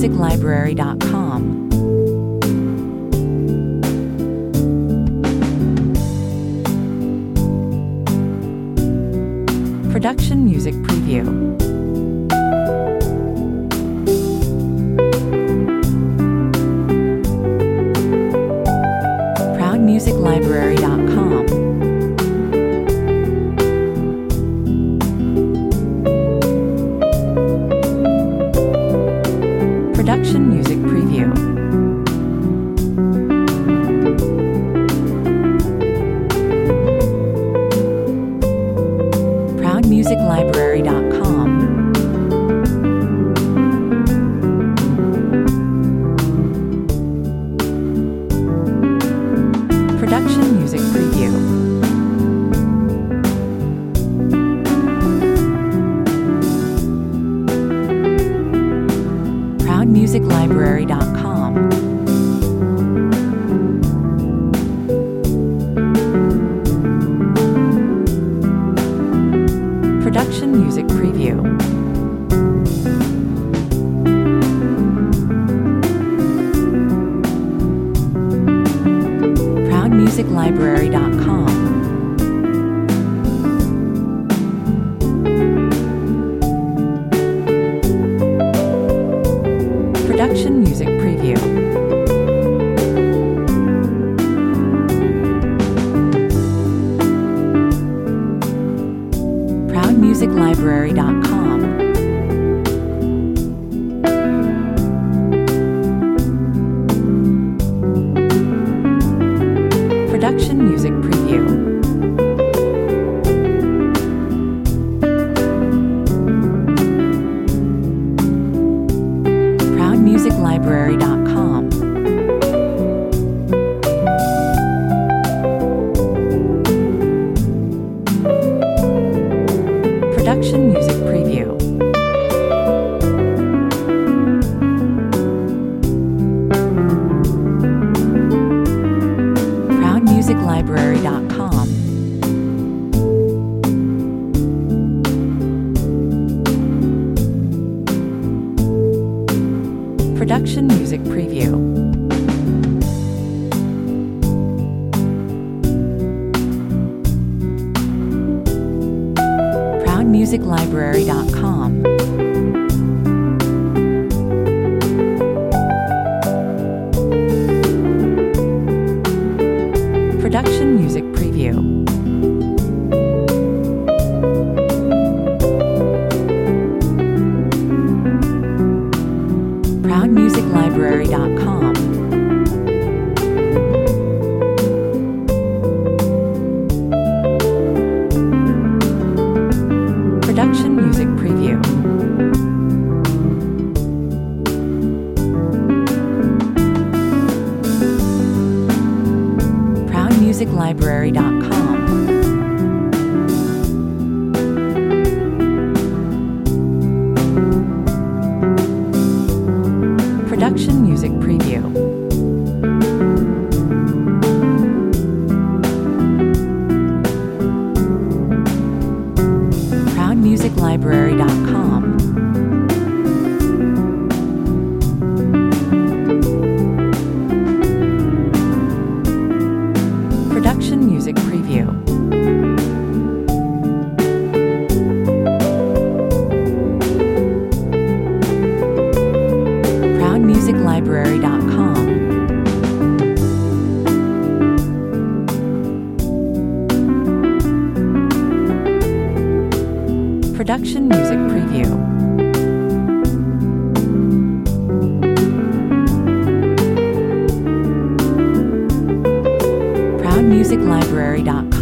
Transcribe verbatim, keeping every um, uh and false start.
music library dot com. Production music preview. proud music library dot com. Production music preview. proud music library dot com. Production music preview. proud music library dot com. Production music preview. proud music library dot com. Production music preview. proud music library dot com. Production music preview. proud music library dot com. Production music preview. proud music library dot com. Production music preview. proud music library dot com. Production music preview. proud music library dot com. Production music preview. proud music library dot com. Production music preview. proud music library dot com. Production music preview. proud music library dot com. Production music preview. proud music library dot com.